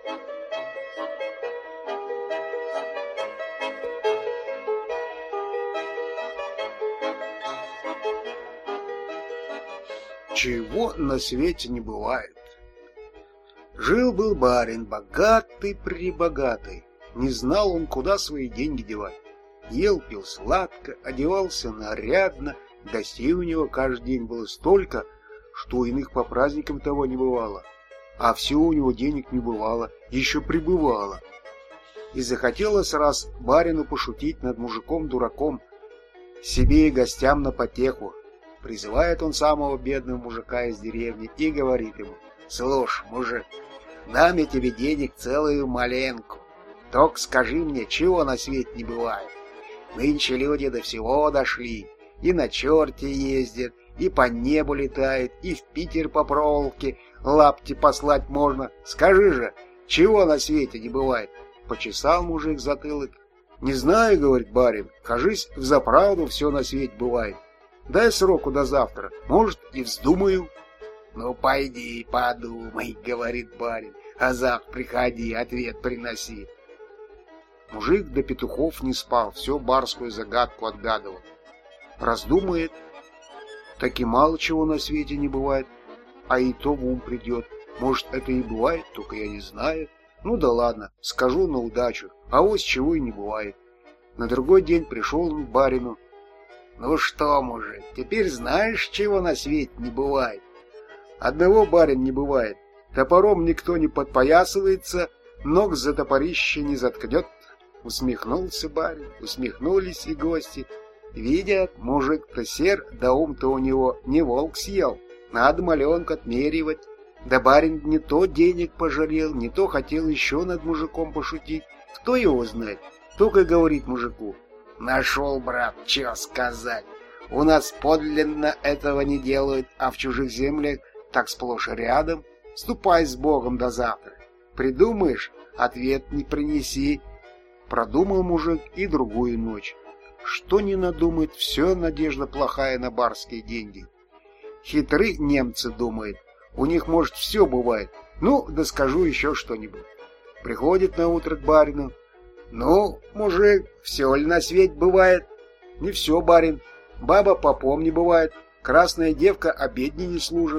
Чего на свете не бывает. Жил-был барин, богатый-пребогатый. Не знал он, куда свои деньги девать. Ел, пил сладко, одевался нарядно. Гостей у него каждый день было столько, что иных по праздникам того не бывало. А все у него денег не бывало, еще прибывало. И захотелось раз барину пошутить над мужиком-дураком, себе и гостям на потеху. Призывает он самого бедного мужика из деревни и говорит ему: «Слушай, мужик, дам я тебе денег целую маленку. Только скажи мне, чего на свете не бывает. Нынче люди до всего дошли, и на черте ездят, и по небу летают, и в Питер по проволоке лапти послать можно. Скажи же, чего на свете не бывает?» Почесал мужик затылок. «Не знаю, — говорит барин, — кажись, взаправду все на свете бывает. Дай сроку до завтра, может, и вздумаю». «Ну, пойди, подумай, — говорит барин, — а завтра приходи, ответ приноси». Мужик до петухов не спал, все барскую загадку отгадывал. Раздумает, так и мало чего на свете не бывает, а и то в ум придет. Может, это и бывает, только я не знаю. Ну да ладно, скажу на удачу, а вот чего и не бывает. На другой день пришел он к барину. «Ну что, мужик, теперь знаешь, чего на свете не бывает?» «Одного, барин, не бывает. Топором никто не подпоясывается, ног за топорище не заткнет». Усмехнулся барин, усмехнулись и гости. Видят, мужик-то сер, да ум-то у него не волк съел. Надо маленько отмеривать. Да барин не то денег пожалел, не то хотел еще над мужиком пошутить. Кто его знает? Только говорит мужику: «Нашел, брат, че сказать. У нас подлинно этого не делают, а в чужих землях так сплошь и рядом. Ступай с Богом до завтра. Придумаешь, ответ не принеси». Продумал мужик и другую ночь. Что ни надумает, все надежда плохая на барские деньги. Хитры немцы, думают, у них, может, все бывает. Ну, да скажу еще что-нибудь. Приходит на утро к барину. «Ну, мужик, все ли на свете бывает?» «Не все, барин. Баба попом не бывает. Красная девка обедни не служит».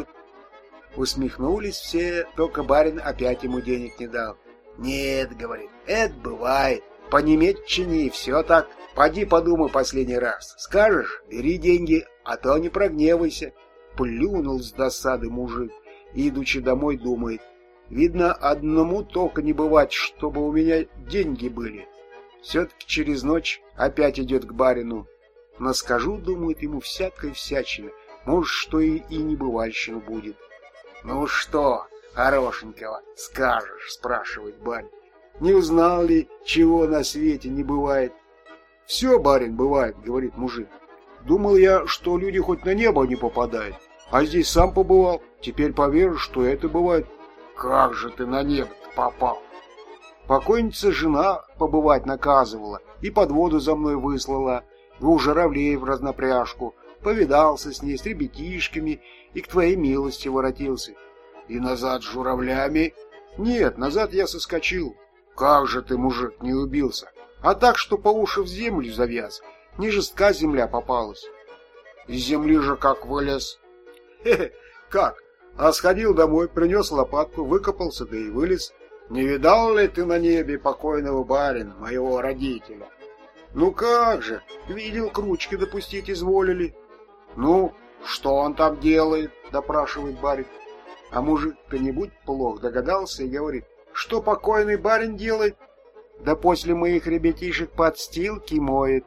Усмехнулись все, только барин опять ему денег не дал. «Нет, — говорит, — это бывает. По немецчине и все так. Поди подумай последний раз. Скажешь, бери деньги, а то не прогневайся». Плюнул с досады мужик и, идучи домой, думает: «Видно, одному только не бывать, чтобы у меня деньги были». Все-таки через ночь опять идет к барину. Наскажу, думает, ему всякой всячины. Может, что и небывальщина будет. «Ну что, хорошенького, скажешь?» — спрашивает барин. «Не узнал ли, чего на свете не бывает?» «Все, барин, бывает, — говорит мужик. Думал я, что люди хоть на небо не попадают, а здесь сам побывал. Теперь поверишь, что это бывает». «Как же ты на небо-то попал?» «Покойница жена побывать наказывала и под воду за мной выслала, двух журавлей в разнопряжку, повидался с ней, с ребятишками и к твоей милости воротился». «И назад с журавлями?» «Нет, назад я соскочил». «Как же ты, мужик, не убился?» «А так, что по уши в землю завяз, не жестка земля попалась». «Из земли же как вылез?» «Хе-хе, как? А сходил домой, принес лопатку, выкопался, да и вылез». «Не видал ли ты на небе покойного барина, моего родителя?» «Ну как же, видел, к ручке допустить изволили». «Ну, что он там делает?» — допрашивает барин. А мужик-то не будь плох, догадался и говорит: «Что покойный барин делает?» «Да после моих ребятишек подстилки моет».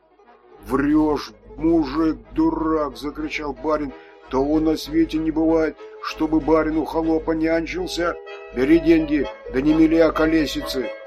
«Врешь, мужик, дурак!» — закричал барин. «Того на свете не бывает, чтобы барину холопа нянчился. Бери деньги, да не мели околесицы».